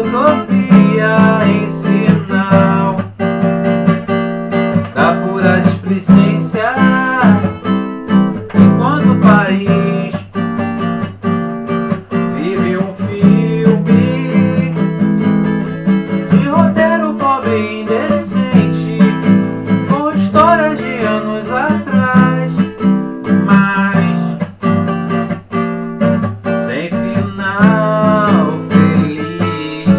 utopia em sinal da pura displicência, enquanto o país vive um filme de roteiro pobre e indecente, com histórias de anos atrás, mas sem final feliz.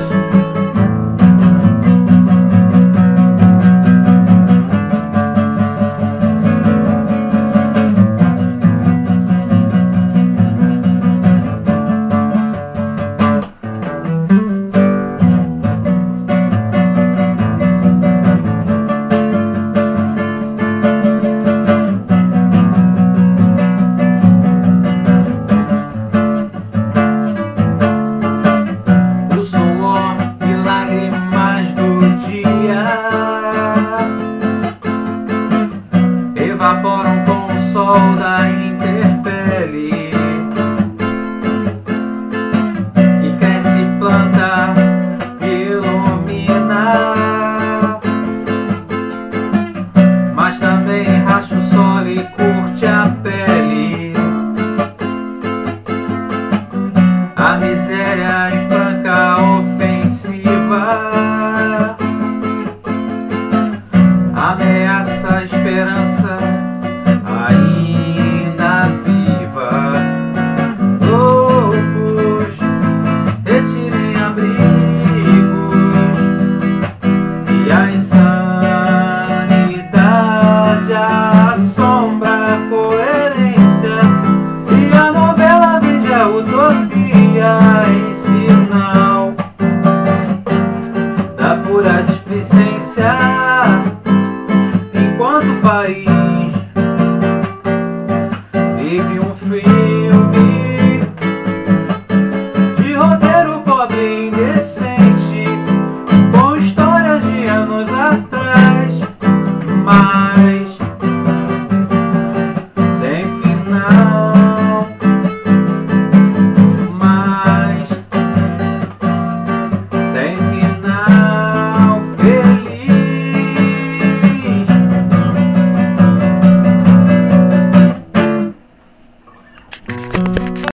O suor e lágrimas do dia evaporam com o sol da interpele, que cresce, planta, ilumina, mas também racha o solo e curte a pele. A miséria espanca ofensiva, ameaça a esperança ainda viva. Loucos, retirem abrigos, e a insanidade assombra a coerência, e a novela vende a utopia em